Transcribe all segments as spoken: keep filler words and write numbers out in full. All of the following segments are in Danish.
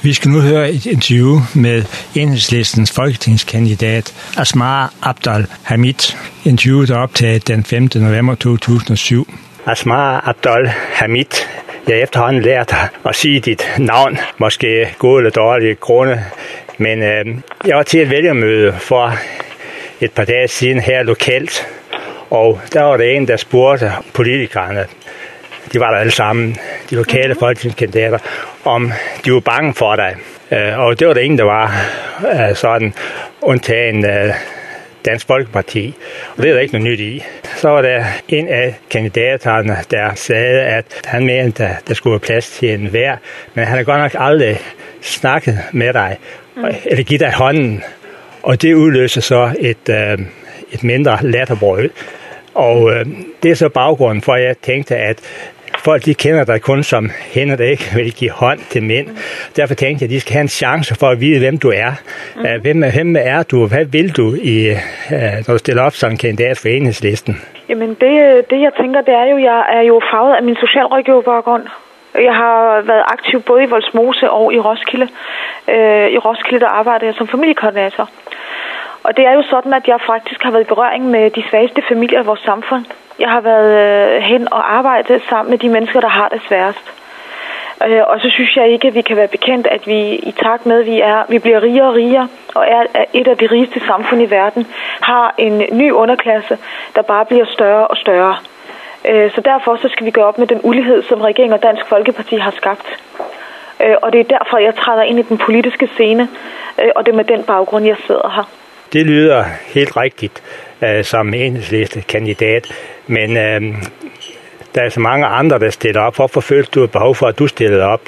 Vi skal nu høre et interview med Enhedslistens folketingskandidat Asmar Abdel Hamid. Interviewet er optaget den femte november to tusind og syv. Asmar Abdel Hamid. Jeg har efterhånden lært at sige dit navn, måske gode eller dårlige grunde, men øh, jeg var til et vælgermøde for et par dage siden her lokalt, og der var der en, der spurgte politikerne, de var der alle sammen, de lokale folketingskandidater, om de var bange for dig. Og det var der ingen, der var sådan, undtagen Dansk Folkeparti. Og det er der ikke noget nyt i. Så var der en af kandidaterne, der sagde, at han mente, at der skulle være plads til enhver, men han har godt nok aldrig snakket med dig, eller givet dig hånden. Og det udløser så et, et mindre latterbrøl. Og øh, det er så baggrunden for, at jeg tænkte, at folk de kender dig kun som hende, der ikke vil give hånd til mænd. Mm. Derfor tænkte jeg, at de skal have en chance for at vide, hvem du er. Mm. Hvem, hvem er du? Hvad vil du, i, når du stiller op som kandidat for Enhedslisten? Jamen det, det jeg tænker, det er jo, jeg er jo farvet af min socialrådgiverbaggrund. Jeg har været aktiv både i Vollsmose og i Roskilde. Øh, I Roskilde der arbejder jeg som familiekoordinator. Og det er jo sådan, at jeg faktisk har været i berøring med de svageste familier i vores samfund. Jeg har været øh, hen og arbejdet sammen med de mennesker, der har det sværest. Øh, og så synes jeg ikke, at vi kan være bekendt, at vi i takt med, at vi, er, vi bliver rigere og rigere, og er et af de rigeste samfund i verden, har en ny underklasse, der bare bliver større og større. Øh, så derfor så skal vi gøre op med den ulighed, som regeringen og Dansk Folkeparti har skabt. Øh, og det er derfor, jeg træder ind i den politiske scene, øh, og det er med den baggrund, jeg sidder her. Det lyder helt rigtigt øh, som Enhedslistekandidat, men øh, der er så mange andre, der stiller op. Hvorfor følte du et behov for, at du stillede op?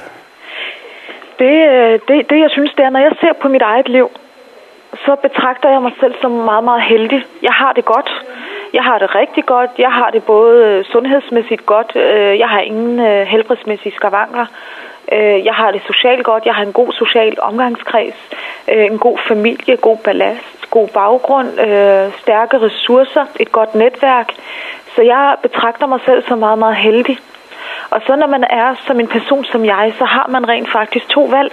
Det, det, det jeg synes, det er, når jeg ser på mit eget liv, så betragter jeg mig selv som meget, meget heldig. Jeg har det godt. Jeg har det rigtig godt. Jeg har det både sundhedsmæssigt godt. Jeg har ingen helbredsmæssige skavanker. Jeg har det socialt godt. Jeg har en god social omgangskreds. En god familie, god ballast, god baggrund, stærke ressourcer, et godt netværk. Så jeg betragter mig selv som meget, meget heldig. Og så når man er som en person som jeg, så har man rent faktisk to valg.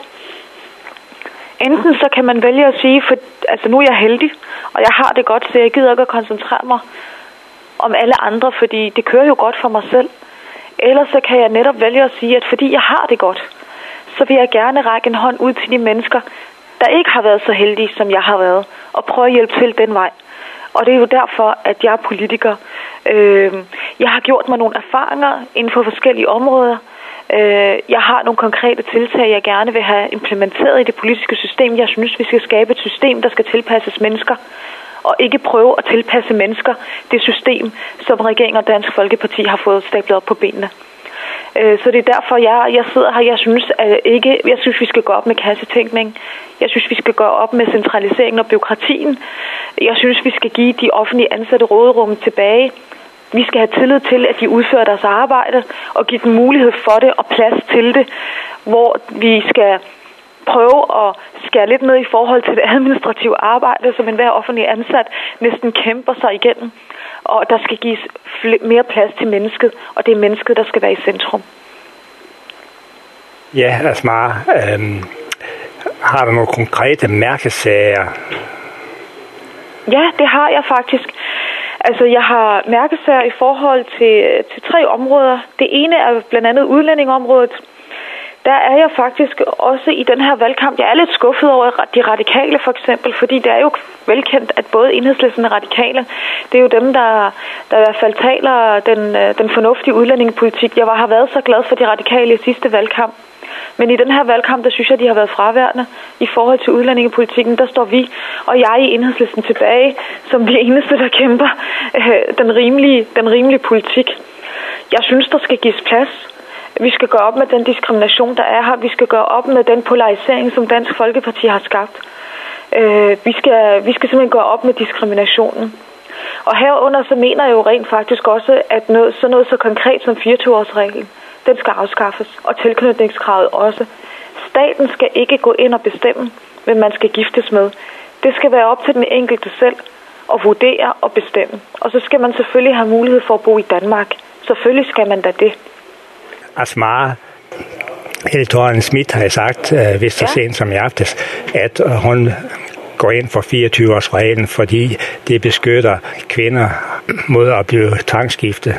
Enten så kan man vælge at sige, for altså nu er jeg heldig, og jeg har det godt, så jeg gider ikke at koncentrere mig om alle andre, fordi det kører jo godt for mig selv. Eller så kan jeg netop vælge at sige, at fordi jeg har det godt, så vil jeg gerne række en hånd ud til de mennesker, der ikke har været så heldige, som jeg har været, og prøve at hjælpe til den vej. Og det er jo derfor, at jeg er politiker. Øh, jeg har gjort mig nogle erfaringer inden for forskellige områder. Øh, jeg har nogle konkrete tiltag, jeg gerne vil have implementeret i det politiske system. Jeg synes, vi skal skabe et system, der skal tilpasses mennesker, og ikke prøve at tilpasse mennesker det system, som regeringen og Dansk Folkeparti har fået stablet op på benene. Så det er derfor, jeg, jeg sidder her. Jeg synes, at ikke, jeg synes, vi skal gå op med kassetænkning. Jeg synes, vi skal gå op med centraliseringen og bureaukratien. Jeg synes, vi skal give de offentlige ansatte råderum tilbage. Vi skal have tillid til, at de udfører deres arbejde, og give dem mulighed for det og plads til det, hvor vi skal prøve at skære lidt ned i forhold til det administrative arbejde, som enhver offentlig ansat næsten kæmper sig igennem. Og der skal gives mere plads til mennesket, og det er mennesket, der skal være i centrum. Ja, Asmar, øhm, har du nogle konkrete mærkesager? Ja, det har jeg faktisk. Altså, jeg har mærkesager i forhold til, til tre områder. Det ene er blandt andet udlændingområdet. Der er jeg faktisk også i den her valgkamp, jeg er lidt skuffet over de radikale for eksempel, fordi det er jo velkendt, at både Enhedslisten og radikale, det er jo dem, der, der i hvert fald taler den, den fornuftige udlændingepolitik. Jeg var, har været så glad for de radikale i sidste valgkamp. Men i den her valgkamp, der synes jeg, de har været fraværende i forhold til udlændingepolitikken. Der står vi og jeg i Enhedslisten tilbage, som de eneste, der kæmper øh, den, rimelige, den rimelige politik. Jeg synes, der skal gives plads. Vi skal gå op med den diskrimination, der er her. Vi skal gå op med den polarisering, som Dansk Folkeparti har skabt. Øh, vi, skal, vi skal simpelthen gå op med diskriminationen. Og herunder så mener jeg jo rent faktisk også, at noget, så noget så konkret som fireogtyve-årsreglen, den skal afskaffes. Og tilknytningskravet også. Staten skal ikke gå ind og bestemme, hvem man skal giftes med. Det skal være op til den enkelte selv at vurdere og bestemme. Og så skal man selvfølgelig have mulighed for at bo i Danmark. Selvfølgelig skal man da det. Asmar, Helle Thorning-Schmidt har sagt, øh, hvis så sent som i aftes, at øh, hun går ind for fireogtyve-års-reglen, fordi det beskytter kvinder mod at blive tvangsgiftet.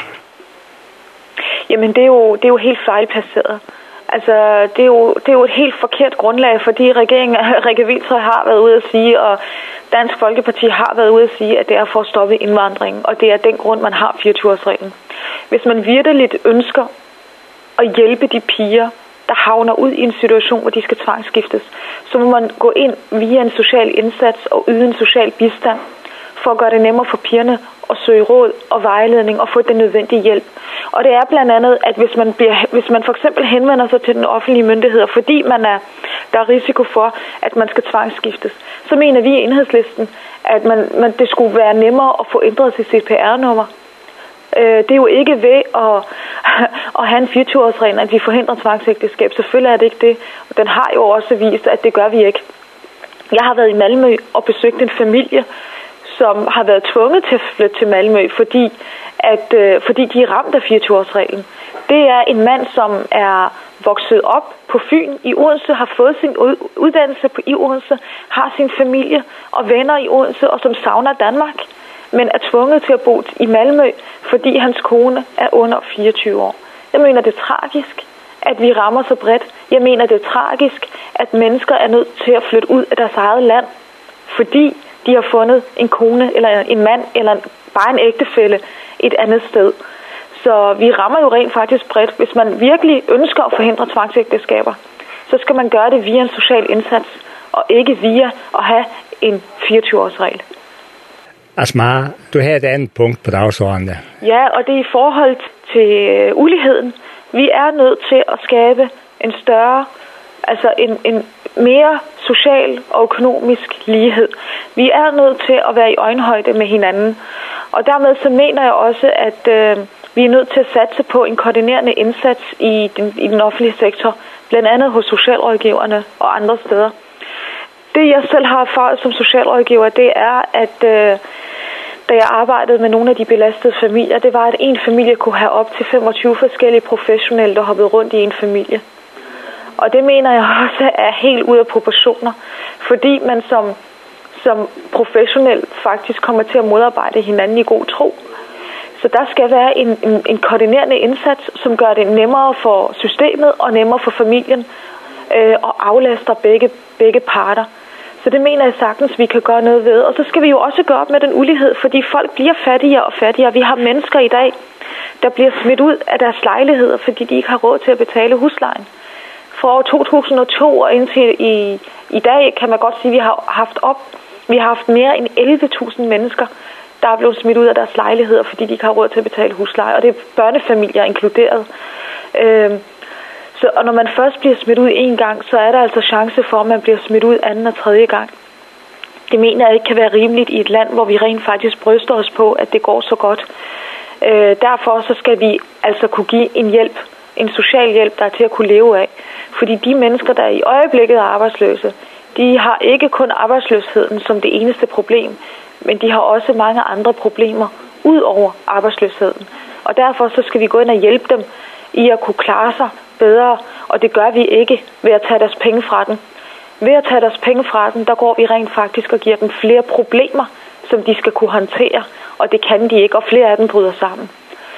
Jamen, det er jo, det er jo helt fejlplaceret. Altså, det er, jo, det er jo et helt forkert grundlag, fordi regeringen, Rikke Hvilshøj har været ude at sige, og Dansk Folkeparti har været ude at sige, at det er for at stoppe indvandringen, og det er den grund, man har fireogtyve-års-reglen. Hvis man virkelig ønsker at hjælpe de piger, der havner ud i en situation, hvor de skal tvangsgiftes, så må man gå ind via en social indsats og yde en social bistand, for at gøre det nemmere for pigerne at søge råd og vejledning og få den nødvendige hjælp. Og det er blandt andet, at hvis man, bliver, hvis man for eksempel henvender sig til den offentlige myndigheder, fordi man er, der er risiko for, at man skal tvangsskiftes, så mener vi i Enhedslisten, at man, man, det skulle være nemmere at få ændret sit C P R-nummer. Det er jo ikke ved at, at have en fireogtyve-års-regel, at vi forhindrer tvangsægteskab. Selvfølgelig er det ikke det. Den har jo også vist, at det gør vi ikke. Jeg har været i Malmø og besøgt en familie, som har været tvunget til at flytte til Malmø, fordi, at, øh, fordi de er ramt af fireogtyve-års-reglen. Det er en mand, som er vokset op på Fyn i Odense, har fået sin uddannelse i Odense, har sin familie og venner i Odense, og som savner Danmark, men er tvunget til at bo i Malmø, fordi hans kone er under fireogtyve år. Jeg mener, det er tragisk, at vi rammer så bredt. Jeg mener, det er tragisk, at mennesker er nødt til at flytte ud af deres eget land, fordi de har fundet en kone, eller en mand, eller bare en ægtefælle et andet sted. Så vi rammer jo rent faktisk bredt. Hvis man virkelig ønsker at forhindre tvangsægteskaber, så skal man gøre det via en social indsats, og ikke via at have en fireogtyve-års-regel. Asma, du har et andet punkt på dagsordenen. Ja, og det er i forhold til uligheden. Vi er nødt til at skabe en større, altså en, en mere social og økonomisk lighed. Vi er nødt til at være i øjenhøjde med hinanden. Og dermed så mener jeg også, at øh, vi er nødt til at satse på en koordinerende indsats i den, i den offentlige sektor, blandt andet hos socialrådgiverne og andre steder. Det jeg selv har erfaret som socialrådgiver, det er, at øh, da jeg arbejdede med nogle af de belastede familier, det var, at en familie kunne have op til femogtyve forskellige professionelle, der hoppede rundt i en familie. Og det mener jeg også er helt ude af proportioner, fordi man som, som professionel faktisk kommer til at modarbejde hinanden i god tro. Så der skal være en, en, en koordinerende indsats, som gør det nemmere for systemet og nemmere for familien øh, og aflaster begge, begge parter. Så det mener jeg sagtens, vi kan gøre noget ved. Og så skal vi jo også gøre op med den ulighed, fordi folk bliver fattigere og fattigere. Vi har mennesker i dag, der bliver smidt ud af deres lejligheder, fordi de ikke har råd til at betale huslejen. Fra år to tusind og to og indtil i, i dag kan man godt sige, at vi har haft op, vi har haft mere end elleve tusind mennesker, der er blevet smidt ud af deres lejligheder, fordi de ikke har råd til at betale husleje. Og det er børnefamilier inkluderet. Øhm, så, og når man først bliver smidt ud en gang, så er der altså chance for, at man bliver smidt ud anden og tredje gang. Det mener jeg ikke kan være rimeligt i et land, hvor vi rent faktisk bryster os på, at det går så godt. Øh, derfor så skal vi altså kunne give en hjælp, en social hjælp, der er til at kunne leve af. Fordi de mennesker, der i øjeblikket er arbejdsløse, de har ikke kun arbejdsløsheden som det eneste problem, men de har også mange andre problemer ud over arbejdsløsheden. Og derfor så skal vi gå ind og hjælpe dem i at kunne klare sig bedre, og det gør vi ikke ved at tage deres penge fra dem. Ved at tage deres penge fra dem, der går vi rent faktisk og giver dem flere problemer, som de skal kunne håndtere, og det kan de ikke, og flere af dem bryder sammen.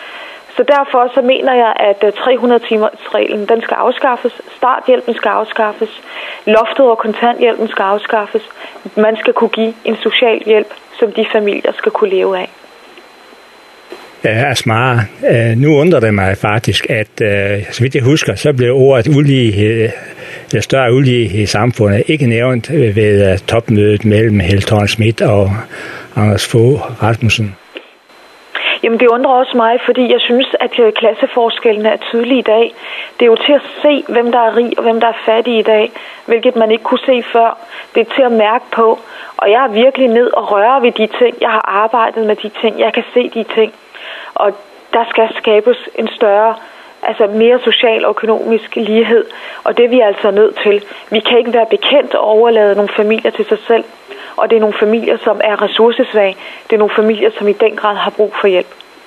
Så derfor så mener jeg, at tre hundrede timers reglen den skal afskaffes, starthjælpen skal afskaffes, loftet over kontanthjælpen skal afskaffes. Man skal kunne give en social hjælp, som de familier skal kunne leve af. Ja, Asma, nu undrer det mig faktisk, at så vidt jeg husker, så blev ordet ulighed, større ulighed i samfundet ikke nævnt ved topmødet mellem Helle Thorning-Schmidt og Anders Fogh Rasmussen. Jamen det undrer også mig, fordi jeg synes, at klasseforskellene er tydelige i dag. Det er jo til at se, hvem der er rig og hvem der er fattig i dag, hvilket man ikke kunne se før. Det er til at mærke på, og jeg er virkelig ned og rører ved de ting. Jeg har arbejdet med de ting, jeg kan se de ting. Og der skal skabes en større, altså mere social og økonomisk lighed, og det er vi altså nødt til. Vi kan ikke være bekendt og overlade nogle familier til sig selv, og det er nogle familier, som er ressourcesvage. Det er nogle familier, som i den grad har brug for hjælp.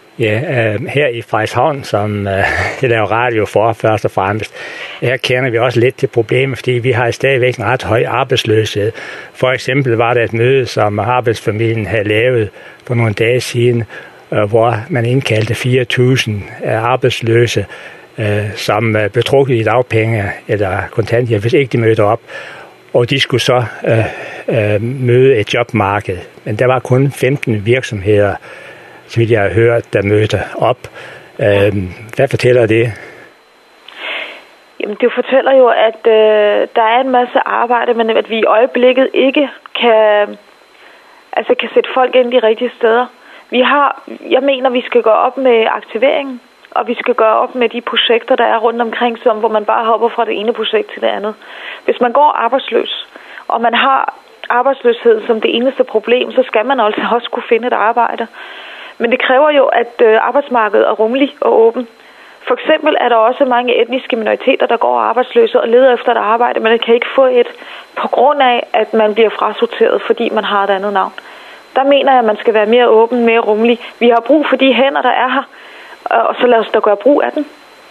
Ja, øh, her i Frederikshavn, som øh, jeg laver radio for først og fremmest, her kender vi også lidt til problemet, fordi vi har stadigvæk en ret høj arbejdsløshed. For eksempel var der et møde, som arbejdsfamilien havde lavet for nogle dage siden, øh, hvor man indkaldte fire tusind arbejdsløse, øh, som øh, blev trukket i dagpenge eller kontanthjælp, hvis ikke de mødte op. Og de skulle så øh, øh, møde et jobmarked. Men der var kun femten virksomheder, så vidt jeg har hørt, der mødte op. Øh, hvad fortæller det? Jamen, det fortæller jo, at øh, der er en masse arbejde, men at vi i øjeblikket ikke kan, altså kan sætte folk ind de rigtige steder. Vi har, jeg mener, vi skal gå op med aktiveringen, og vi skal gøre op med de projekter, der er rundt omkring, som, hvor man bare hopper fra det ene projekt til det andet. Hvis man går arbejdsløs, og man har arbejdsløshed som det eneste problem, så skal man altså også kunne finde et arbejde. Men det kræver jo, at arbejdsmarkedet er rummeligt og åbent. For eksempel er der også mange etniske minoriteter, der går arbejdsløse og leder efter et arbejde, men kan ikke få et på grund af, at man bliver frasorteret, fordi man har et andet navn. Der mener jeg, at man skal være mere åben, mere rummelig. Vi har brug for de hænder, der er her, og så lad os da gøre brug af den.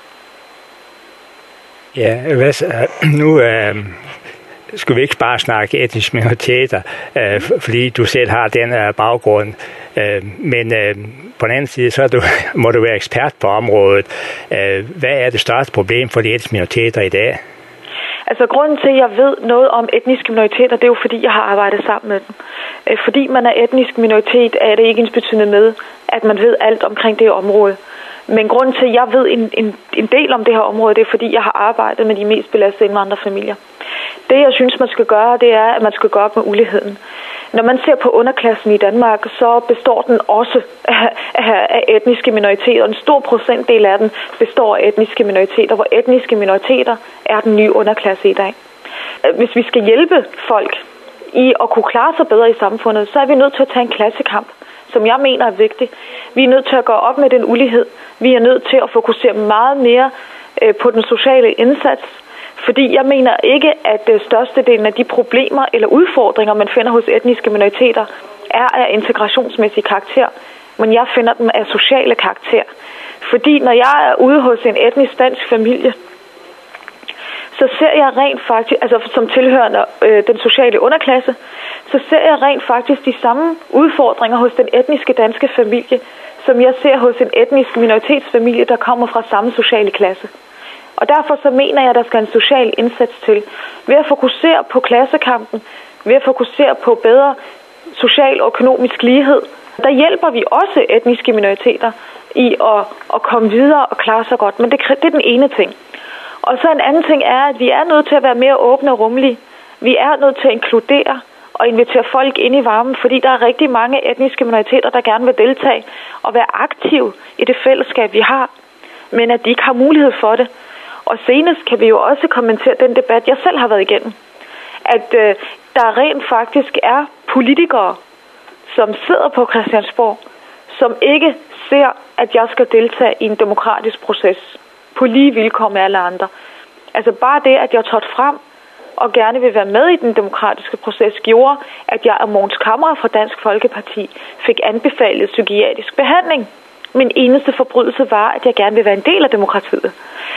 Ja, hvad, nu øh, skulle vi ikke bare snakke etniske minoriteter, øh, fordi du selv har den øh, baggrund. Øh, men øh, på den anden side, så du, må du være ekspert på området. Øh, hvad er det største problem for de etniske minoriteter i dag? Altså, grunden til, at jeg ved noget om etniske minoriteter, det er jo fordi, jeg har arbejdet sammen med dem. Øh, fordi man er etnisk minoritet, er det ikke ensbetydende med, at man ved alt omkring det område. Men grunden til, at jeg ved en, en, en del om det her område, det er, fordi jeg har arbejdet med de mest belastede indvandrerfamilier. Det, jeg synes, man skal gøre, det er, at man skal gøre op med uligheden. Når man ser på underklassen i Danmark, så består den også af, af, af etniske minoriteter. En stor procentdel af den består af etniske minoriteter, hvor etniske minoriteter er den nye underklasse i dag. Hvis vi skal hjælpe folk i at kunne klare sig bedre i samfundet, så er vi nødt til at tage en klassekamp, som jeg mener er vigtig. Vi er nødt til at gå op med den ulighed. Vi er nødt til at fokusere meget mere øh, på den sociale indsats, fordi jeg mener ikke, at øh, størstedelen af de problemer eller udfordringer, man finder hos etniske minoriteter, er af integrationsmæssig karakter, men jeg finder dem af sociale karakter. Fordi når jeg er ude hos en etnisk dansk familie, så ser jeg rent faktisk, altså som tilhørende øh, den sociale underklasse, så ser jeg rent faktisk de samme udfordringer hos den etniske danske familie, som jeg ser hos en etnisk minoritetsfamilie, der kommer fra samme sociale klasse. Og derfor så mener jeg, at der skal en social indsats til. Ved at fokusere på klassekampen, ved at fokusere på bedre social og økonomisk lighed, der hjælper vi også etniske minoriteter i at, at komme videre og klare sig godt. Men det, det er den ene ting. Og så en anden ting er, at vi er nødt til at være mere åbne og rummelige. Vi er nødt til at inkludere og invitere folk ind i varmen, fordi der er rigtig mange etniske minoriteter, der gerne vil deltage og være aktive i det fællesskab, vi har, men at de ikke har mulighed for det. Og senest kan vi jo også kommentere den debat, jeg selv har været igennem, at øh, der rent faktisk er politikere, som sidder på Christiansborg, som ikke ser, at jeg skal deltage i en demokratisk proces på lige vilkår med alle andre. Altså bare det, at jeg trådte frem og gerne vil være med i den demokratiske proces, gjorde, at jeg af Mogens Kammerer fra Dansk Folkeparti fik anbefalet psykiatrisk behandling. Min eneste forbrydelse var, at jeg gerne vil være en del af demokratiet.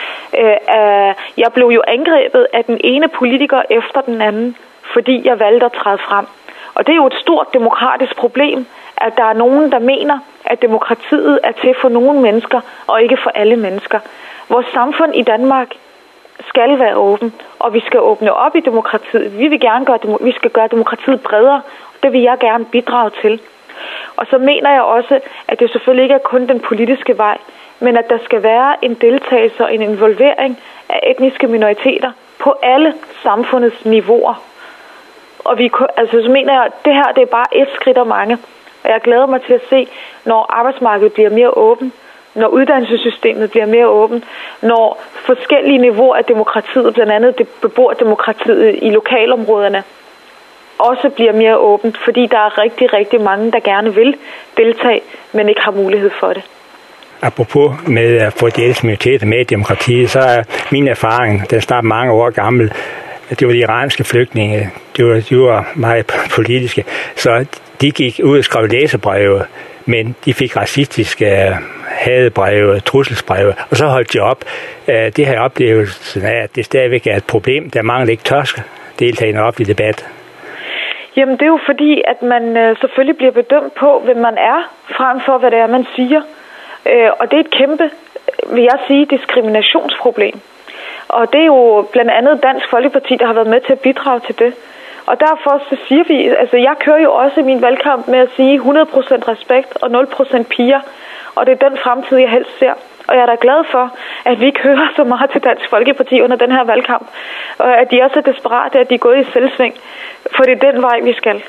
Jeg blev jo angrebet af den ene politiker efter den anden, fordi jeg valgte at træde frem. Og det er jo et stort demokratisk problem, at der er nogen, der mener, at demokratiet er til for nogle mennesker, og ikke for alle mennesker. Vores samfund i Danmark skal være åben, og vi skal åbne op i demokratiet. Vi vil gerne gøre, vi skal gøre demokratiet bredere, og det vil jeg gerne bidrage til. Og så mener jeg også, at det selvfølgelig ikke er kun den politiske vej, men at der skal være en deltagelse og en involvering af etniske minoriteter på alle samfundets niveauer. Og vi, altså, så mener jeg, at det her det er bare et skridt af mange. Og jeg glæder mig til at se, når arbejdsmarkedet bliver mere åben, når uddannelsessystemet bliver mere åbent, når forskellige niveauer af demokratiet, blandt andet det beboerdemokratiet i lokalområderne, også bliver mere åbent, fordi der er rigtig, rigtig mange, der gerne vil deltage, men ikke har mulighed for det. Apropos med at få de etniske minoriteter med i demokratiet, så er min erfaring, den er snart mange år gammel, det var de iranske flygtninge, de var, de var meget politiske, så de gik ud og skrev læserbreve men de fik racistiske hadebreve, trusselsbreve, og så holdt de op. Det her oplevelse af, at det stadigvæk er et problem, der mangler ikke tørske deltagende op i debat. Jamen det er jo fordi, at man øh, selvfølgelig bliver bedømt på, hvem man er, frem for hvad det er, man siger. Øh, og det er et kæmpe, vil jeg sige, diskriminationsproblem. Og det er jo blandt andet Dansk Folkeparti, der har været med til at bidrage til det. Og derfor så siger vi, altså jeg kører jo også i min valgkamp med at sige hundrede procent respekt og nul procent piger. Og det er den fremtid, jeg helst ser. Og jeg er da glad for, at vi ikke hører så meget til Dansk Folkeparti under den her valgkamp. Og at de også er desperate, at de er gået i selvsving. For det er den vej, vi skal.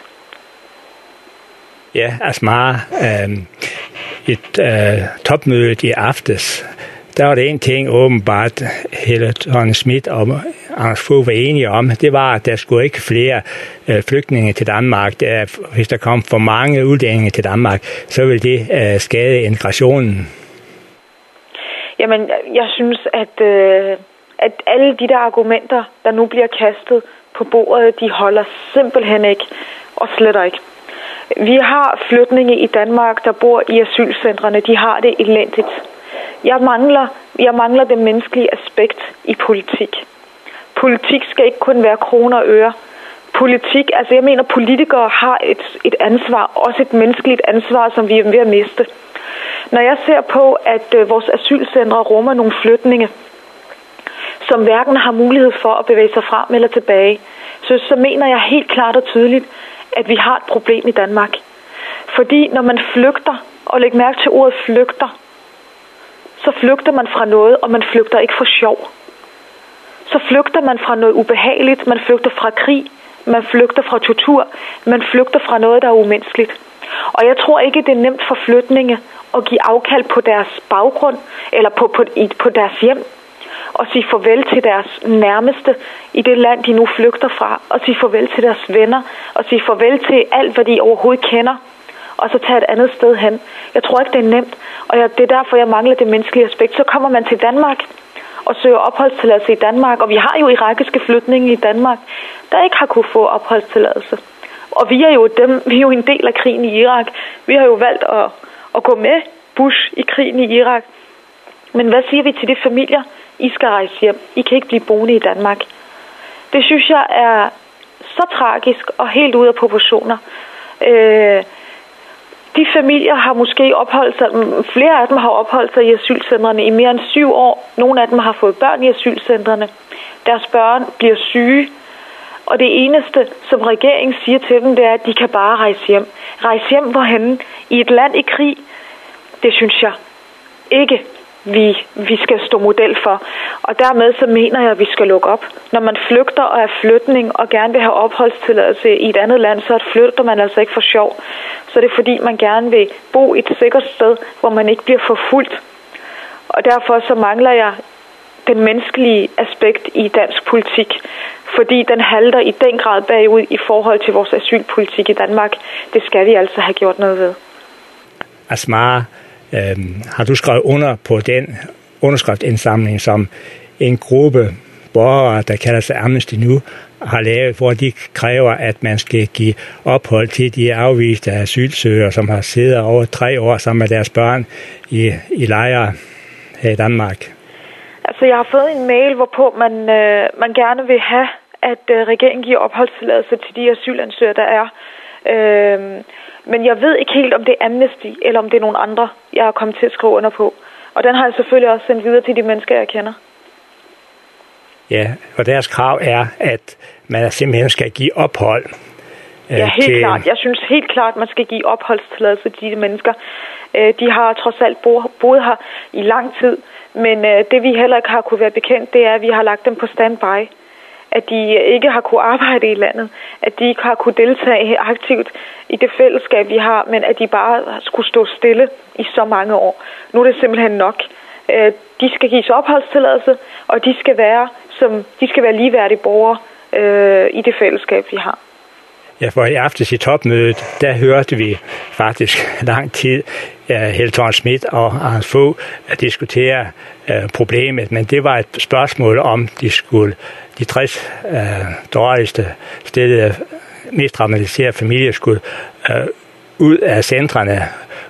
Ja, Asmara, øh, et øh, topmøde i aftes, der var det en ting åbenbart, Helle Thorning-Schmidt og Anders Fogh var enige om. Det var, at der skulle ikke flere øh, flygtninge til Danmark. Der, hvis der kom for mange udlændinge til Danmark, så ville det øh, skade integrationen. Jamen, jeg synes, at, øh, at alle de der argumenter, der nu bliver kastet på bordet, de holder simpelthen ikke, og slet ikke. Vi har flygtninge i Danmark, der bor i asylcentrene. De har det elendigt. Jeg mangler, jeg mangler det menneskelige aspekt i politik. Politik skal ikke kun være kroner og øre. Politik, altså jeg mener, politikere har et, et ansvar, også et menneskeligt ansvar, som vi er ved at miste. Når jeg ser på, at øh, vores asylcentre rummer nogle flygtninge, som hverken har mulighed for at bevæge sig frem eller tilbage, så, så mener jeg helt klart og tydeligt, at vi har et problem i Danmark. Fordi når man flygter, og læg mærke til ordet flygter, så flygter man fra noget, og man flygter ikke for sjov. Så flygter man fra noget ubehageligt, man flygter fra krig, man flygter fra tortur, man flygter fra noget, der er umenneskeligt. Og jeg tror ikke, det er nemt for flygtninge at give afkald på deres baggrund, eller på, på, på deres hjem, og sige farvel til deres nærmeste i det land, de nu flygter fra, og sige farvel til deres venner, og sige farvel til alt, hvad de overhovedet kender, og så tage et andet sted hen. Jeg tror ikke, det er nemt, og jeg, det er derfor, jeg mangler det menneskelige aspekt. Så kommer man til Danmark og søger opholdstilladelse i Danmark, og vi har jo irakiske flygtninge i Danmark, der ikke har kunne få opholdstilladelse. Og vi er jo dem, vi er jo en del af krigen i Irak. Vi har jo valgt at, at gå med Bush i krigen i Irak. Men hvad siger vi til de familier? I skal rejse hjem. I kan ikke blive boende i Danmark. Det synes jeg er så tragisk og helt ude af proportioner. Øh, de familier har måske opholdt sig, flere af dem har opholdt sig i asylcentrene i mere end syv år. Nogle af dem har fået børn i asylcentrene. Deres børn bliver syge. Og det eneste, som regeringen siger til dem, det er, at de kan bare rejse hjem. Rejse hjem hvorhenne? I et land i krig? Det synes jeg ikke, vi, vi skal stå model for. Og dermed så mener jeg, at vi skal lukke op. Når man flygter og er flygtning og gerne vil have opholdstilladelse i et andet land, så flygter man altså ikke for sjov. Så det er fordi, man gerne vil bo et sikkert sted, hvor man ikke bliver forfulgt. Og derfor så mangler jeg den menneskelige aspekt i dansk politik. Fordi den halter i den grad bagud i forhold til vores asylpolitik i Danmark. Det skal vi altså have gjort noget ved. Asmara, øh, har du skrevet under på den underskriftindsamling, som en gruppe borgere, der kalder sig Amnesty nu, har lavet, hvor de kræver, at man skal give ophold til de afviste asylsøgere, som har siddet over tre år sammen med deres børn i, i lejre her i Danmark? Altså, jeg har fået en mail, hvorpå man, øh, man gerne vil have, at øh, regeringen giver opholdstilladelse til de asylansøgere, der er. Øh, men jeg ved ikke helt, om det er Amnesty, eller om det er nogle andre, jeg har kommet til at skrive under på. Og den har jeg selvfølgelig også sendt videre til de mennesker, jeg kender. Ja, og deres krav er, at man simpelthen skal give ophold. Øh, ja, helt til... klart. Jeg synes helt klart, at man skal give opholdstilladelse til de mennesker. Øh, de har trods alt bo- boet her i lang tid. Men øh, det vi heller ikke har kunne være bekendt, det er, at vi har lagt dem på standby. At de ikke har kunne arbejde i landet. At de ikke har kunne deltage aktivt i det fællesskab, vi har. Men at de bare skulle stå stille i så mange år. Nu er det simpelthen nok. Øh, de skal gives opholdstilladelse, og de skal være, som, de skal være ligeværdige borgere øh, i det fællesskab, vi har. Ja, for i aftes i topmødet, der hørte vi faktisk lang tid uh, Helle Thorning-Schmidt og Anders Fogh diskutere uh, problemet, men det var et spørgsmål om, de skulle de tres uh, dårligste stillede, mest traumatiserede familier skulle uh, ud af centrene,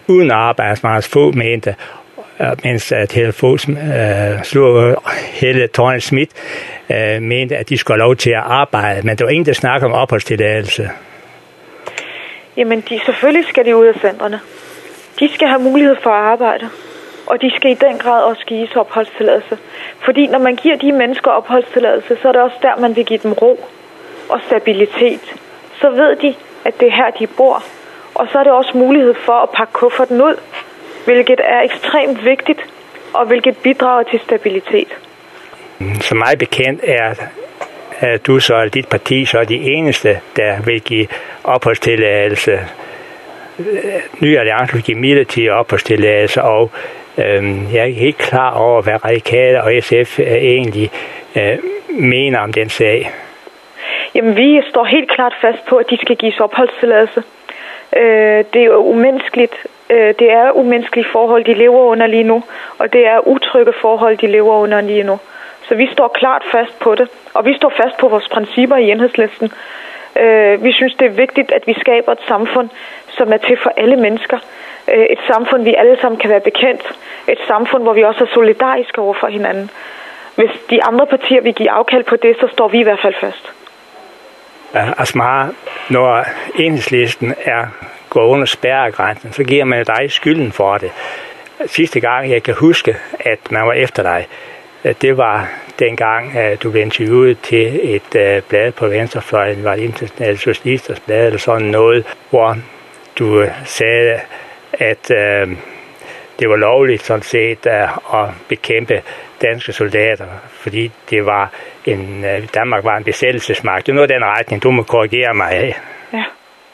uden arbejde, altså Anders Fogh mente, mens at Helle Fogh, øh, slog Helle Thorning-Schmidt, øh, mente, at de skulle have lov til at arbejde, men der var ingen, der snakkede om opholdstilladelse. Jamen, de, selvfølgelig skal de ud af centrene. De skal have mulighed for at arbejde, og de skal i den grad også gives opholdstilladelse. Fordi når man giver de mennesker opholdstilladelse, så er det også der, man vil give dem ro og stabilitet. Så ved de, at det er her, de bor. Og så er det også mulighed for at pakke kufferten ud, hvilket er ekstremt vigtigt, og hvilket bidrager til stabilitet. Som mig bekendt er, er du så, eller dit parti, så de eneste, der vil give opholdstilladelse. Ny Alliance vil give midlertidig opholdstilladelse, og øhm, jeg er ikke helt klar over, hvad Radikale og S F egentlig øh, mener om den sag. Jamen, vi står helt klart fast på, at de skal gives opholdstilladelse. Øh, det er jo umenneskeligt. Øh, det er umenneskelige forhold, de lever under lige nu, og det er utrygge forhold, de lever under lige nu. Så vi står klart fast på det, og vi står fast på vores principper i Enhedslisten. Øh, vi synes, det er vigtigt, at vi skaber et samfund, som er til for alle mennesker. Øh, et samfund, vi alle sammen kan være bekendt. Et samfund, hvor vi også er solidariske over for hinanden. Hvis de andre partier vil give afkald på det, så står vi i hvert fald fast. Asmar, når Enhedslisten er gået under spærregrænsen, så giver man dig skylden for det. Sidste gang, jeg kan huske, at man var efter dig, det var dengang, du blev interviewet til et blad på venstrefløjen, det var et internationalt socialisters blad eller sådan noget, hvor du sagde, at øh, det var lovligt sådan set at bekæmpe danske soldater, fordi det var en, Danmark var en besættelsesmagt. Det er noget af den retning, du må korrigere mig af. Ja.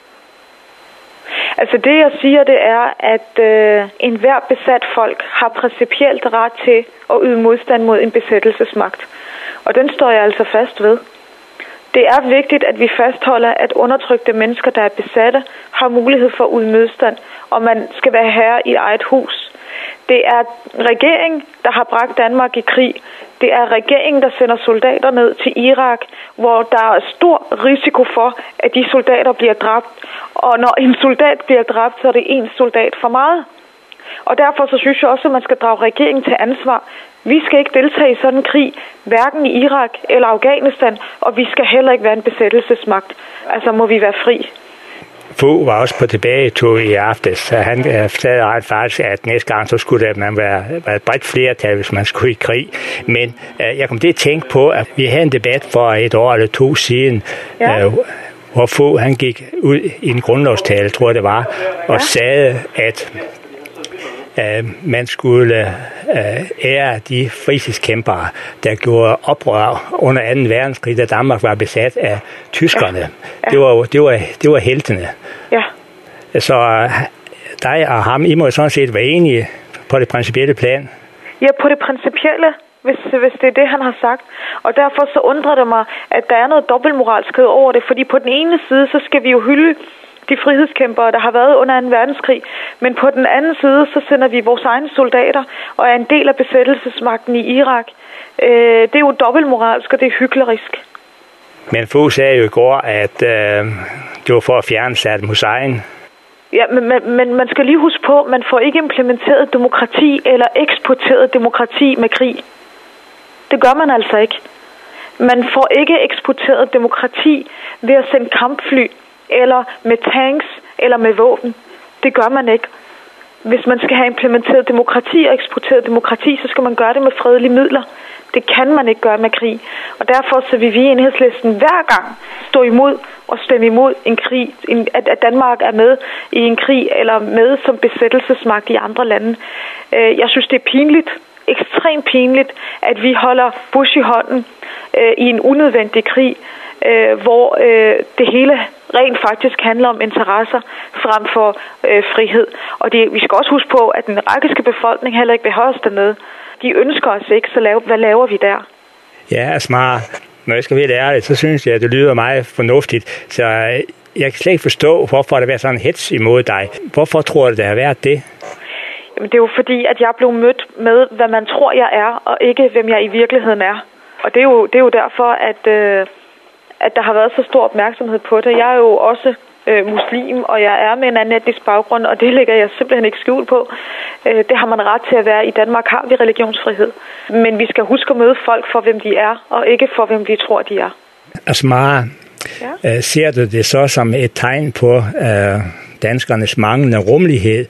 Altså det, jeg siger, det er, at øh, enhver besat folk har principielt ret til at yde modstand mod en besættelsesmagt. Og den står jeg altså fast ved. Det er vigtigt, at vi fastholder, at undertrykte mennesker, der er besatte, har mulighed for at yde modstand, og man skal være herre i eget hus. Det er regeringen, der har bragt Danmark i krig. Det er regeringen, der sender soldater ned til Irak, hvor der er stor risiko for, at de soldater bliver dræbt. Og når en soldat bliver dræbt, så er det en soldat for meget. Og derfor så synes jeg også, at man skal drage regeringen til ansvar. Vi skal ikke deltage i sådan en krig, hverken i Irak eller Afghanistan, og vi skal heller ikke være en besættelsesmagt. Altså må vi være fri. Fogh var også på tilbagetog i aftes. Han sagde ret faktisk, at næste gang så skulle man være, være et bredt flertal, hvis man skulle i krig. Men uh, jeg kom til at tænke på, at vi havde en debat for et år eller to siden, ja. uh, hvor Fogh han gik ud i en grundlovstale, tror jeg det var, og ja. sagde, at uh, man skulle uh, ære de frihedskæmpere, der gjorde oprør under anden verdenskrig, da Danmark var besat af tyskerne. Ja. Ja. Det var, det var, det var heltene. Ja. Så dig og ham, I må jo sådan set være enige på det principielle plan. Ja, på det principielle, hvis, hvis det er det, han har sagt. Og derfor så undrer det mig, at der er noget dobbeltmoralskhed over det. Fordi på den ene side, så skal vi jo hylde de frihedskæmpere, der har været under anden verdenskrig. Men på den anden side, så sender vi vores egne soldater og er en del af besættelsesmagten i Irak. Øh, det er jo dobbeltmoralsk, og det er hyklerisk. Men Fogh sagde jo i går, at øh, det var for at fjerne Saddam Hussein. Ja, men, men, men man skal lige huske på, at man får ikke implementeret demokrati eller eksporteret demokrati med krig. Det gør man altså ikke. Man får ikke eksporteret demokrati ved at sende kampfly, eller med tanks, eller med våben. Det gør man ikke. Hvis man skal have implementeret demokrati og eksporteret demokrati, så skal man gøre det med fredelige midler. Det kan man ikke gøre med krig. Og derfor så vil vi i Enhedslisten hver gang stå imod og stemme imod en krig, at Danmark er med i en krig eller med som besættelsesmagt i andre lande. Jeg synes, det er pinligt, ekstremt pinligt, at vi holder Bush i hånden i en unødvendig krig, hvor det hele rent faktisk handler om interesser frem for frihed. Og det, vi skal også huske på, at den irakiske befolkning heller ikke vil have os dernede. De ønsker os ikke, så lave, hvad laver vi der? Ja, Asmar, når jeg skal være helt ærlig, så synes jeg, at det lyder meget fornuftigt. Så jeg kan slet ikke forstå, hvorfor der har været sådan en hets imod dig. Hvorfor tror du, det har været det? Jamen, det er jo fordi, at jeg blev mødt med, hvad man tror, jeg er, og ikke, hvem jeg i virkeligheden er. Og det er jo, det er jo derfor, at, øh, at der har været så stor opmærksomhed på det. Jeg er jo også øh, muslim, og jeg er med en anden etnisk baggrund, og det lægger jeg simpelthen ikke skjul på. Øh, det har man ret til at være. I Danmark har vi religionsfrihed. Men vi skal huske at møde folk for, hvem de er, og ikke for, hvem de tror, de er. Asmara, ja. øh, ser du det så som et tegn på øh, danskernes manglende rummelighed,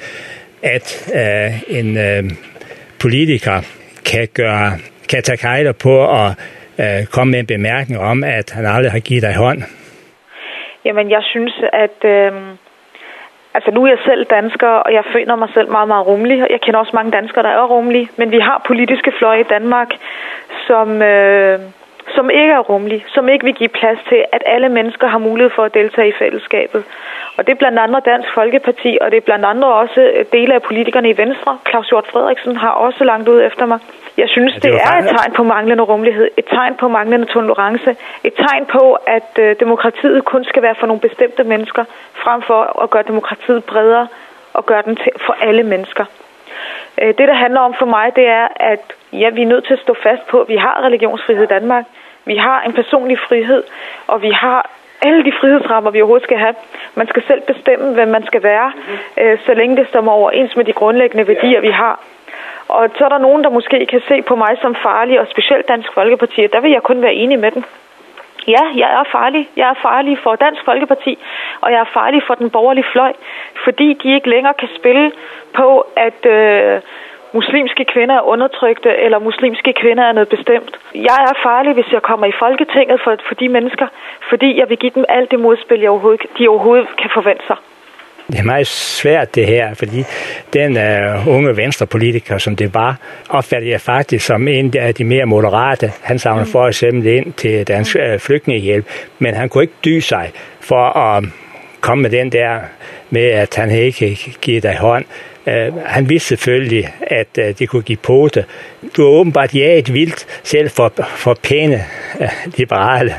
at øh, en øh, politiker kan, gøre, kan tage kejler på at øh, komme med en bemærkning om, at han aldrig har givet dig hånd? Jamen, jeg synes, at... Øh, altså, nu er jeg selv dansker, og jeg føler mig selv meget, meget rummelig. Jeg kender også mange danskere, der er rummelige. Men vi har politiske fløje i Danmark, som... Øh, som ikke er rummelige, som ikke vil give plads til, at alle mennesker har mulighed for at deltage i fællesskabet. Og det er blandt andet Dansk Folkeparti, og det er blandt andet også dele af politikerne i Venstre. Claus Hjort Frederiksen har også langt ud efter mig. Jeg synes, ja, det, det er et tegn på manglende rummelighed, et tegn på manglende tolerance, et tegn på, at øh, demokratiet kun skal være for nogle bestemte mennesker, frem for at gøre demokratiet bredere og gøre den til for alle mennesker. Det, der handler om for mig, det er, at ja, vi er nødt til at stå fast på, at vi har religionsfrihed i Danmark. Vi har en personlig frihed, og vi har alle de frihedsrammer, vi overhovedet skal have. Man skal selv bestemme, hvem man skal være, så længe det stemmer overens med de grundlæggende værdier, vi har. Og så er der nogen, der måske kan se på mig som farlig, og specielt Dansk Folkeparti, der vil jeg kun være enig med dem. Ja, jeg er farlig. Jeg er farlig for Dansk Folkeparti, og jeg er farlig for den borgerlige fløj, fordi de ikke længere kan spille på, at øh, muslimske kvinder er undertrykte, eller muslimske kvinder er noget bestemt. Jeg er farlig, hvis jeg kommer i Folketinget for, for de mennesker, fordi jeg vil give dem alt det modspil, jeg overhovedet, de overhovedet kan forvente sig. Det er meget svært det her, fordi den uh, unge venstrepolitiker, som det var, opfattede jeg faktisk som en af de mere moderate. Han savner mm. for eksempel ind til Dansk uh, Flygtningehjælp, men han kunne ikke dy sig for at komme med den der med, at han ikke givet dig hånd. Uh, han vidste selvfølgelig, at uh, det kunne give pote. Du er åbenbart jaget vildt selv for, for pæne uh, liberale.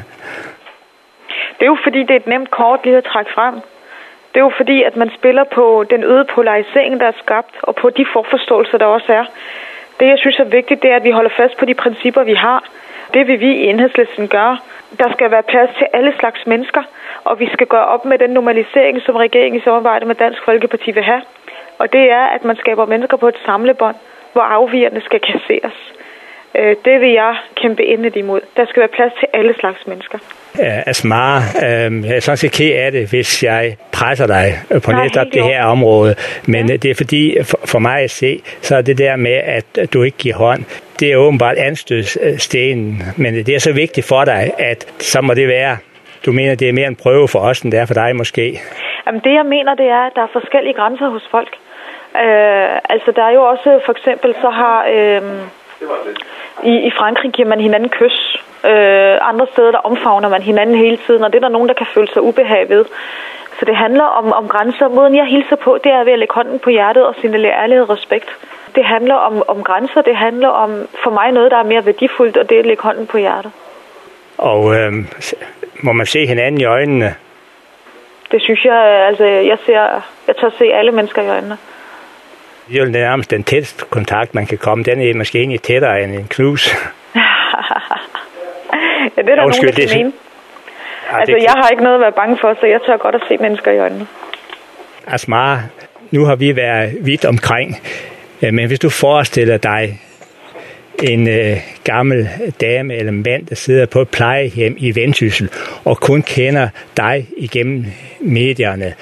Det er jo fordi, det er et nemt kort lige at trække frem. Det er jo fordi, at man spiller på den øgede polarisering, der er skabt, og på de forforståelser, der også er. Det, jeg synes er vigtigt, det er, at vi holder fast på de principper, vi har. Det vil vi i Enhedslisten gøre. Der skal være plads til alle slags mennesker, og vi skal gøre op med den normalisering, som regeringen i samarbejde med Dansk Folkeparti vil have. Og det er, at man skaber mennesker på et samlebånd, hvor afvigerne skal kasseres. Det vil jeg kæmpe endet imod. Der skal være plads til alle slags mennesker. Uh, Asmara, uh, jeg er sådan set ked af det, hvis jeg presser dig på Nej, netop det her område. Men ja. Det er fordi, for, for mig at se, så er det der med, at du ikke giver hånd, det er åbenbart anstødsstenen. Men det er så vigtigt for dig, at så må det være. Du mener, det er mere en prøve for os, end det er for dig måske? Jamen det, jeg mener, det er, at der er forskellige grænser hos folk. Uh, altså, der er jo også, for eksempel, så har... Uh, I, I Frankrig giver man hinanden kys. Øh, andre steder, der omfavner man hinanden hele tiden, og det er der nogen, der kan føle sig ubehag ved. Så det handler om, om grænser. Måden, jeg hilser på, det er ved at lægge hånden på hjertet og signalere ærlighed og respekt. Det handler om, om grænser. Det handler om, for mig, noget, der er mere værdifuldt, og det er at lægge hånden på hjertet. Og øh, må man se hinanden i øjnene? Det synes jeg, altså, jeg ser, jeg tør se alle mennesker i øjnene. Det er jo nærmest den tætteste kontakt, man kan komme. Den er måske egentlig tættere end en knus. Ja, det er der Undskyld, nogen, der kan mene. Ja, altså, det... jeg har ikke noget at være bange for, så jeg tør godt at se mennesker i øjnene. Asmara, nu har vi været vidt omkring, men hvis du forestiller dig en øh, gammel dame eller mand, der sidder på et plejehjem i Vendsyssel og kun kender dig igennem medierne,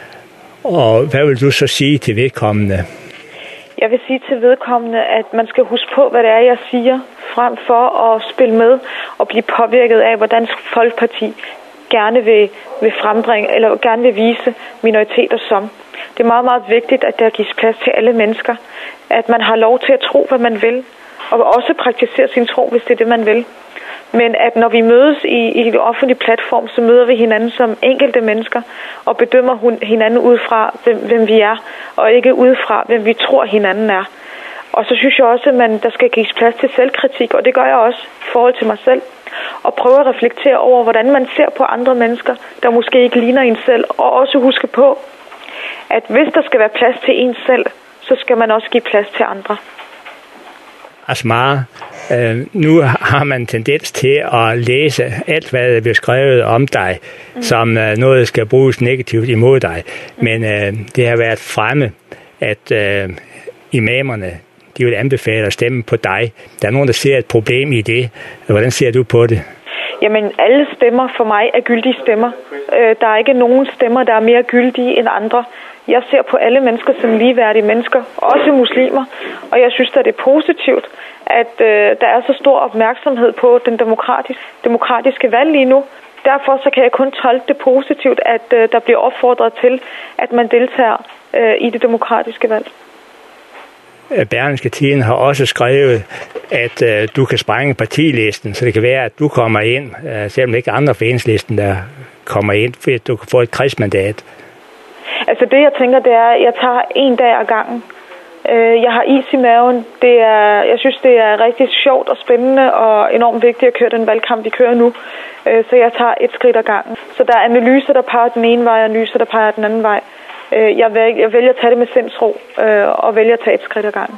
og hvad vil du så sige til vedkommende? Jeg vil sige til vedkommende, at man skal huske på, hvad det er, jeg siger, frem for at spille med og blive påvirket af, hvordan Dansk Folkeparti gerne vil, vil frembringe, eller gerne vil vise minoriteter som. Det er meget, meget vigtigt, at der gives plads til alle mennesker. At man har lov til at tro, hvad man vil, og også praktisere sin tro, hvis det er det, man vil. Men at når vi mødes i, i en offentlig platform, så møder vi hinanden som enkelte mennesker og bedømmer hinanden ud fra, hvem, hvem vi er, og ikke ud fra, hvem vi tror hinanden er. Og så synes jeg også, at man, der skal gives plads til selvkritik, og det gør jeg også i forhold til mig selv. Og prøve at reflektere over, hvordan man ser på andre mennesker, der måske ikke ligner en selv. Og også huske på, at hvis der skal være plads til en selv, så skal man også give plads til andre. Asmara, øh, nu har man tendens til at læse alt, hvad der bliver skrevet om dig, mm. som øh, noget, der skal bruges negativt imod dig. Mm. Men øh, det har været fremme, at øh, imamerne, de vil anbefale at stemme på dig. Der er nogen, der ser et problem i det. Hvordan ser du på det? Jamen, alle stemmer for mig er gyldige stemmer. Øh, der er ikke nogen stemmer, der er mere gyldige end andre. Jeg ser på alle mennesker som ligeværdige mennesker, også muslimer. Og jeg synes, at det er positivt, at øh, der er så stor opmærksomhed på den demokratiske, demokratiske valg lige nu. Derfor så kan jeg kun tolke det positivt, at øh, der bliver opfordret til, at man deltager øh, i det demokratiske valg. Berlingske Tidende har også skrevet, at øh, du kan sprænge partilisten, så det kan være, at du kommer ind, øh, selvom ikke andre fra Enhedslisten, der kommer ind, fordi du kan få et kredsmandat. Altså det, jeg tænker, det er, at jeg tager en dag ad gangen. Øh, jeg har is i maven. Det er, jeg synes, det er rigtig sjovt og spændende og enormt vigtigt at køre den valgkamp, vi kører nu. Øh, så jeg tager et skridt ad gangen. Så der er analyser, der peger den ene vej, og analyser, der peger den anden vej. Jeg vælger, jeg vælger at tage det med sindsro, øh, og vælger at tage et skridt ad gangen.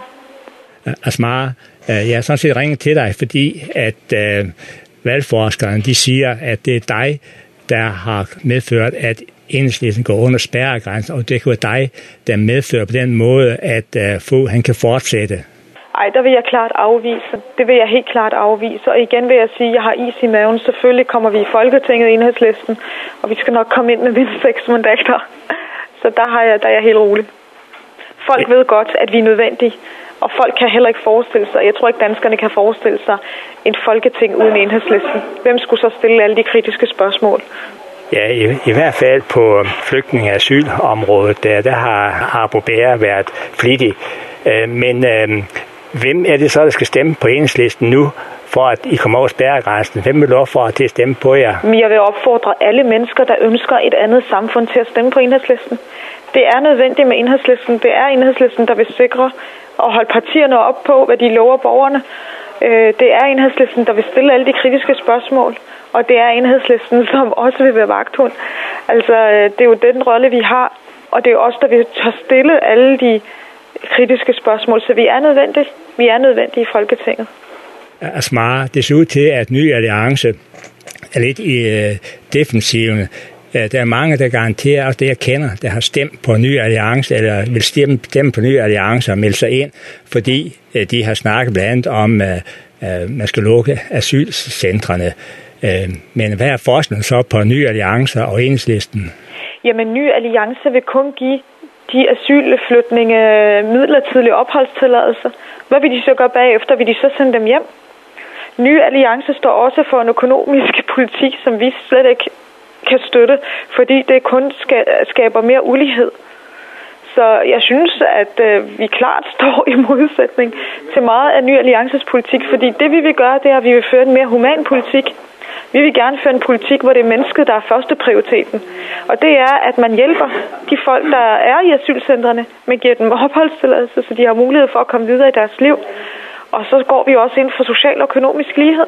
Asmara, jeg har sådan set ringet til dig, fordi at øh, valgforskerne, de siger, at det er dig, der har medført, at Enhedslisten går under spærregrænsen, og det kan være dig, der medfører på den måde, at øh, få, han kan fortsætte. Ej, der vil jeg klart afvise. Det vil jeg helt klart afvise. Og igen vil jeg sige, at jeg har is i maven. Selvfølgelig kommer vi i Folketinget i Enhedslisten, og vi skal nok komme ind med mindst seks mandater. Så der, har jeg, der er jeg helt rolig. Folk ved godt, at vi er nødvendige, og folk kan heller ikke forestille sig, jeg tror ikke danskerne kan forestille sig, en folketing uden Enhedslisten. Hvem skulle så stille alle de kritiske spørgsmål? Ja, i, i hvert fald på flygtninge- og asylområdet, der, der har Harbo Bære været flittig. Øh, men øh, hvem er det så, der skal stemme på Enhedslisten nu, for at I kommer over spærregrænsen? Hvem vil opfordre til at stemme på jer? Jeg vil opfordre alle mennesker, der ønsker et andet samfund, til at stemme på Enhedslisten. Det er nødvendigt med Enhedslisten. Det er Enhedslisten, der vil sikre og holde partierne op på, hvad de lover borgerne. Det er Enhedslisten, der vil stille alle de kritiske spørgsmål. Og det er Enhedslisten, som også vil være vagthund. Altså, det er jo den rolle, vi har. Og det er også der vil tage stille alle de kritiske spørgsmål. Så vi er nødvendige. Vi er nødvendige i Folketinget. Asmara, det ser ud til, at Ny Alliance er lidt i øh, defensiven. Der er mange, der garanterer, også det jeg kender, der har stemt på Ny Alliance, eller vil stemme, stemme på Ny Alliance og melde sig ind, fordi øh, de har snakket blandt andet om, at øh, man skal lukke asylcentrene. Øh, men hvad er forskellen så på Ny Alliance og Enhedslisten? Jamen, Ny Alliance vil kun give de asylflytninge midlertidige opholdstilladelser. Hvad vil de så gøre bagefter? Vil de så sende dem hjem? Ny Alliance står også for en økonomisk politik, som vi slet ikke kan støtte, fordi det kun skaber mere ulighed. Så jeg synes, at øh, vi klart står i modsætning til meget af Ny Alliances politik, fordi det vi vil gøre, det er, at vi vil føre en mere human politik. Vi vil gerne føre en politik, hvor det er mennesket, der er første prioriteten. Og det er, at man hjælper de folk, der er i asylcentrene, man giver dem opholdstilladelse, så de har mulighed for at komme videre i deres liv. Og så går vi også ind for social og økonomisk lighed.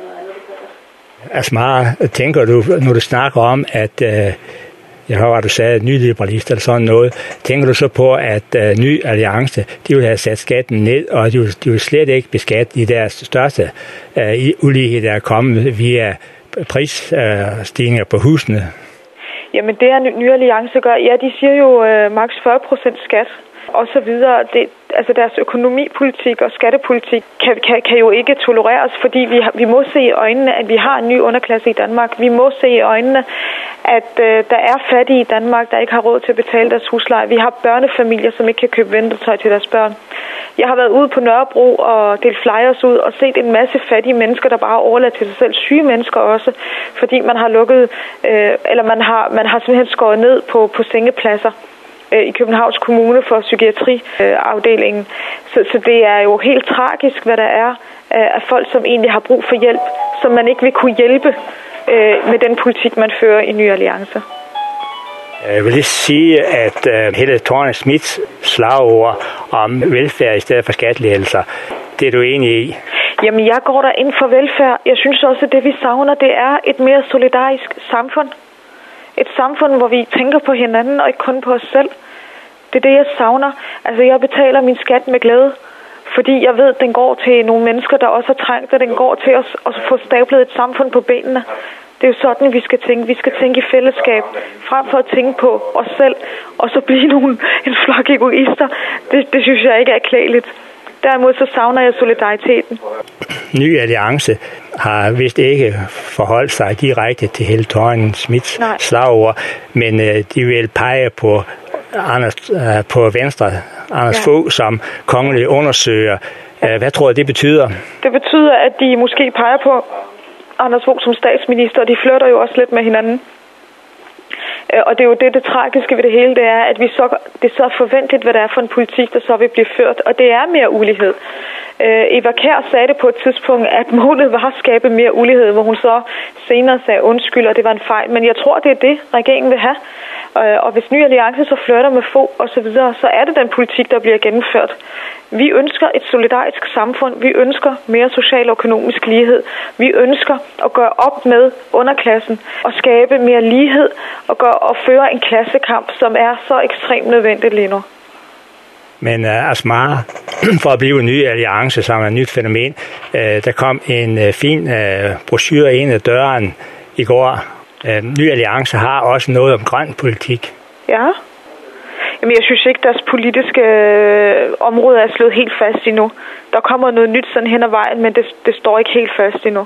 Asmara, tænker du, når du snakker om, at øh, jeg hører, at du sagde, at nyliberalist eller sådan noget, tænker du så på, at øh, Ny Alliance, de vil have sat skatten ned, og de vil, de vil slet ikke beskatte i deres største øh, ulighed, der er kommet via prisstigninger øh, på husene? Jamen det er Ny Alliance gør. Ja, de siger jo øh, maks fyrre procent skat og så videre. Det, altså deres økonomipolitik og skattepolitik kan, kan, kan jo ikke tolereres, fordi vi, har, vi må se i øjnene, at vi har en ny underklasse i Danmark. Vi må se i øjnene, at øh, der er fattige i Danmark, der ikke har råd til at betale deres husleje. Vi har børnefamilier, som ikke kan købe vintertøj til deres børn. Jeg har været ude på Nørrebro og delt flyers ud og set en masse fattige mennesker, der bare overladt til sig selv. Syge mennesker også, fordi man har lukket, øh, eller man har, man har simpelthen skåret ned på, på sengepladser i Københavns Kommune for psykiatriafdelingen. Så, så det er jo helt tragisk, hvad der er af folk, som egentlig har brug for hjælp, som man ikke vil kunne hjælpe med den politik, man fører i Ny Alliance. Jeg vil lige sige, at uh, Helle Thorning-Schmidts slagord om velfærd i stedet for skattelettelser, det er du enig i? Jamen, jeg går der ind for velfærd. Jeg synes også, at det vi savner, det er et mere solidarisk samfund. Et samfund, hvor vi tænker på hinanden og ikke kun på os selv. Det er det, jeg savner. Altså, jeg betaler min skat med glæde, Fordi jeg ved, at den går til nogle mennesker, der også er trængt, og den går til os at få stablet et samfund på benene. Det er jo sådan, vi skal tænke. Vi skal tænke i fællesskab, frem for at tænke på os selv, og så blive nogle, en flok egoister. Det, det synes jeg ikke er klædeligt. Derimod så savner jeg solidariteten. Ny Alliance har vist ikke forholdt sig direkte til Helle Thorning-Schmidts slagord, men øh, de vil pege på, Anders, øh, på Venstre, Anders ja. Fogh, som kongelig undersøger. Øh, hvad tror du, det betyder? Det betyder, at de måske peger på Anders Fogh som statsminister, og de flytter jo også lidt med hinanden. Og det er jo det, det tragiske ved det hele, det er, at vi så, det er så forventeligt, hvad det er for en politik, der så vil blive ført. Og det er mere ulighed. Øh, Eva Kjær sagde det på et tidspunkt, at målet var at skabe mere ulighed, hvor hun så senere sagde undskyld, og det var en fejl. Men jeg tror, det er det, regeringen vil have. Øh, og hvis Ny Alliance så flytter med Fogh og så videre, så er det den politik, der bliver gennemført. Vi ønsker et solidarisk samfund. Vi ønsker mere social og økonomisk lighed. Vi ønsker at gøre op med underklassen og skabe mere lighed og, gøre, og føre en klassekamp, som er så ekstremt nødvendigt lige nu. Men uh, Asmara, for at blive en ny alliance, som er et nyt fænomen, uh, der kom en uh, fin uh, brochure ind ad døren i går. Uh, ny Alliance har også noget om grøn politik. Ja. Jamen, jeg synes ikke, at deres politiske øh, område er slået helt fast endnu. Der kommer noget nyt sådan hen ad vejen, men det, det står ikke helt fast endnu.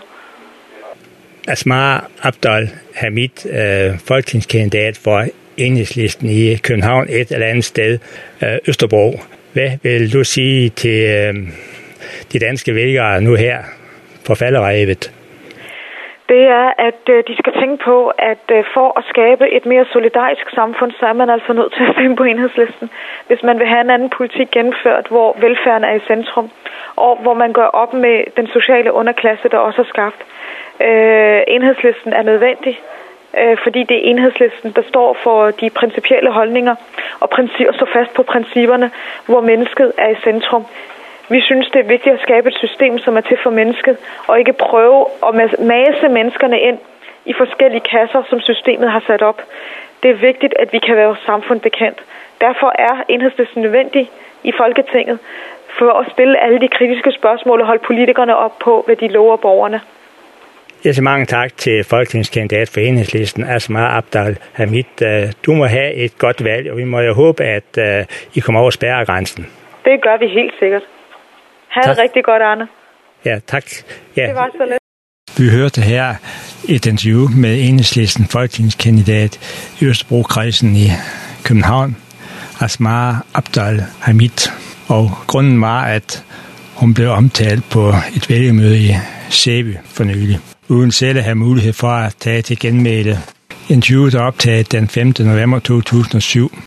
Asmara Abdal Hamid, øh, folketingskandidat for Enhedslisten i København, et eller andet sted, øh, Østerbro. Hvad vil du sige til øh, de danske vælgere nu her på falderebet? Det er, at øh, de skal tænke på, at øh, for at skabe et mere solidarisk samfund, så er man altså nødt til at stemme på Enhedslisten. Hvis man vil have en anden politik gennemført, hvor velfærden er i centrum, og hvor man gør op med den sociale underklasse, der også er skabt. Øh, Enhedslisten er nødvendig, øh, fordi det er Enhedslisten, der står for de principielle holdninger og princi- står fast på principperne, hvor mennesket er i centrum. Vi synes, det er vigtigt at skabe et system, som er til for mennesket, og ikke prøve at mase menneskerne ind i forskellige kasser, som systemet har sat op. Det er vigtigt, at vi kan være vores samfund bekendt. Derfor er Enhedslisten nødvendig i Folketinget for at stille alle de kritiske spørgsmål og holde politikerne op på, hvad de lover borgerne. Jeg siger mange tak til folketingskandidat for Enhedslisten, Asmara Abdal Hamid. Du må have et godt valg, og vi må jo håbe, at I kommer over spærregrænsen. Det gør vi helt sikkert. Ha' det rigtig godt, Arne. Ja, tak. Ja. Det var så let. Vi hørte her et interview med Enhedslisten folketingskandidat i Østerbro-kredsen i København, Asmara Abdal Hamid. Og grunden var, at hun blev omtalt på et vælgermøde i Sæby for nylig, uden selv at have mulighed for at tage til genmæle. Interviewet er optaget den femte november to tusind og syv.